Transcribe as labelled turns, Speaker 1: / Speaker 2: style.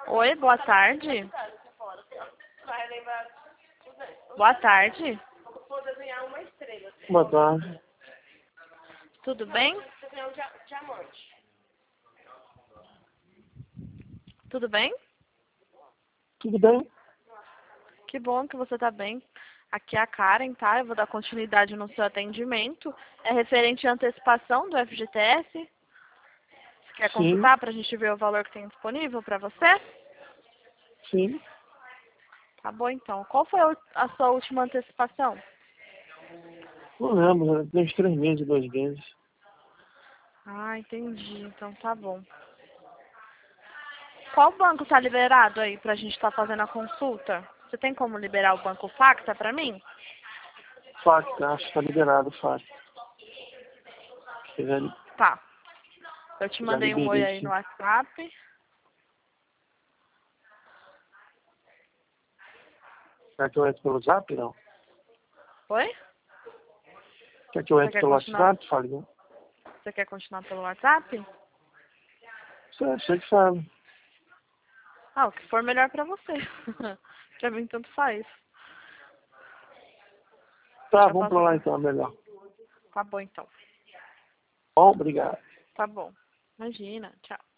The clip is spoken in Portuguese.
Speaker 1: Oi, boa tarde. Boa tarde.
Speaker 2: Boa tarde.
Speaker 1: Tudo bem? Tudo bem?
Speaker 2: Tudo bem?
Speaker 1: Que bom que você tá bem. Aqui é a Karen, tá? Eu vou dar continuidade no seu atendimento. É referente à antecipação do FGTS. Você quer
Speaker 2: Sim,
Speaker 1: consultar para a gente ver o valor que tem disponível para você?
Speaker 2: sim.
Speaker 1: Tá bom, então. Qual foi a sua última antecipação?
Speaker 2: Não lembro, tem uns 3 meses, 2 meses.
Speaker 1: Ah, entendi. Então tá bom. Qual banco tá liberado aí pra gente estar fazendo a consulta? Você tem como liberar o banco Facta pra mim?
Speaker 2: Facta, acho que tá liberado, Facta. Eu
Speaker 1: Tá. Eu te
Speaker 2: já
Speaker 1: mandei um oi
Speaker 2: liberei,
Speaker 1: aí no
Speaker 2: sim.
Speaker 1: WhatsApp.
Speaker 2: Quer que eu entre pelo Zap, não?
Speaker 1: Oi?
Speaker 2: Quer que eu
Speaker 1: Você
Speaker 2: entre
Speaker 1: quer
Speaker 2: pelo
Speaker 1: continuar?
Speaker 2: WhatsApp? Fale, né?
Speaker 1: Você quer continuar pelo WhatsApp?
Speaker 2: Você que sabe.
Speaker 1: Ah, o que for melhor pra você. Pra mim tanto faz.
Speaker 2: Tá,
Speaker 1: Já
Speaker 2: vamos pra
Speaker 1: passo
Speaker 2: lá
Speaker 1: pra...
Speaker 2: então, melhor.
Speaker 1: Tá bom então.
Speaker 2: Bom, obrigado.
Speaker 1: Tá bom. Imagina. Tchau.